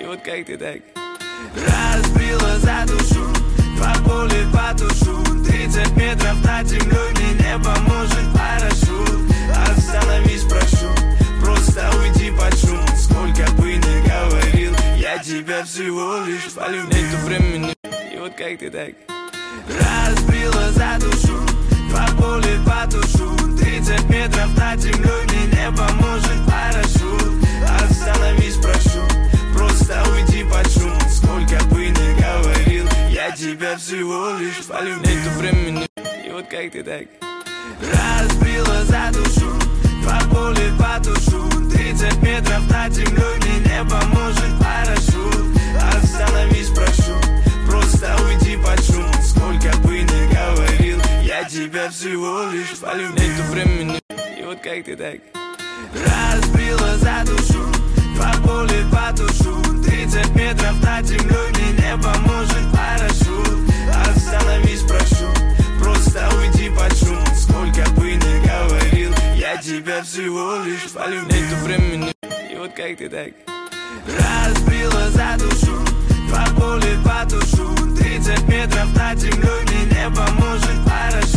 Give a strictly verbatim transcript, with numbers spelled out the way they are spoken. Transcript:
вот как ты так разбила за душу, два пули потушу. Тридцать метров над землей, мне не поможет парашют. Остановись, прошу, просто уйди под шум. Сколько бы ни говорил, я тебя всего лишь полюбил. Нету времени, и вот как ты так разбила за душу, два пули потушу. Тридцать метров над землей, мне не поможет парашют. Остановись, прошу, просто уйди под шум. Сколько бы ни говорил, я тебя всего лишь полюбил. Нету времени, и вот как ты так разбила за душу, два пули потушу. Тридцать метров над землей, мне не поможет парашют. Остановись, прошу, просто уйди под шум. Сколько бы ни говорил, я тебя всего лишь полюбил. Нету времени, и вот как ты так разбила за душу, два пули потушу. Тридцать метров над землей, мне не поможет парашют. Остановись, прошу, просто уйди под шум. Сколько бы ни говорил, я тебя всего лишь полюбил. Нету времени, и вот как ты так разбила за душу, два пули потушу. Тридцать метров над землей, мне не поможет парашют.